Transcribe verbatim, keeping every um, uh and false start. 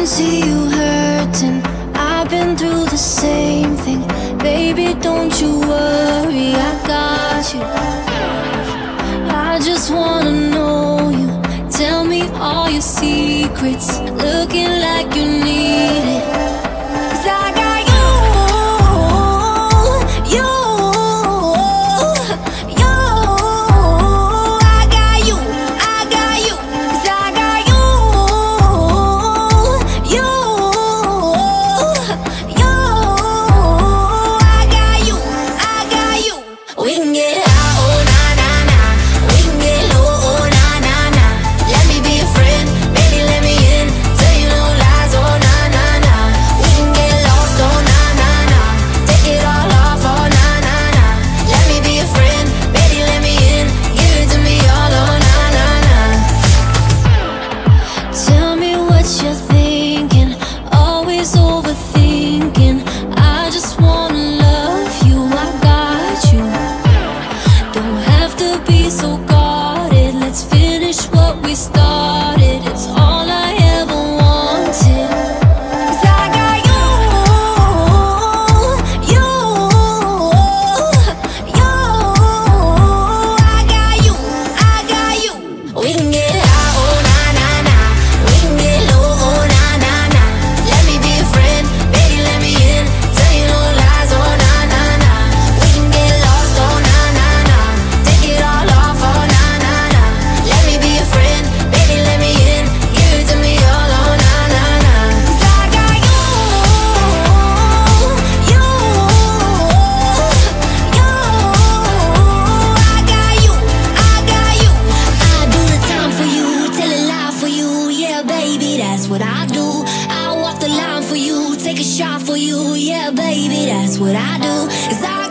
see you hurting. I've been through the same thing. Baby, don't you worry, I got you. I just wanna know you. Tell me all your secrets. Looking like you need it. 'Cause I got you, you, you. I got you, I got you. 'Cause I got you, you, you. I got you, I got you. We can get high, oh na na na. We can get low, oh na na na. Let me be your friend, baby, let me in. Tell you no lies, oh na na na. We can get lost, oh na na na. Take it all off, oh na na na. Let me be your friend, baby, let me in. Give it to me all, oh na na na. Tell me what you're thinking, always overthinking. I just wanna love you, I got you. Don't have to be so guarded. Let's finish what we started. It's all I ever wanted. 'Cause I got you, you, you. I got you, I got you. We can get high, oh na na na. We can get low, oh na na na. Let me be your friend, baby, let me in. Tell you no lies, oh na na na. We can get lost, oh na na na. Take it all off, oh na na na. Let me be your friend, baby, let me in. Give it to me all, oh na na na. 'Cause I got you, you, you. I got you, I got you. I do the time for you, tell a lie for you. Yeah, baby, that's what I do. I walk the line for you, take a shot for you. Yeah, baby, that's what I do. 'Cause I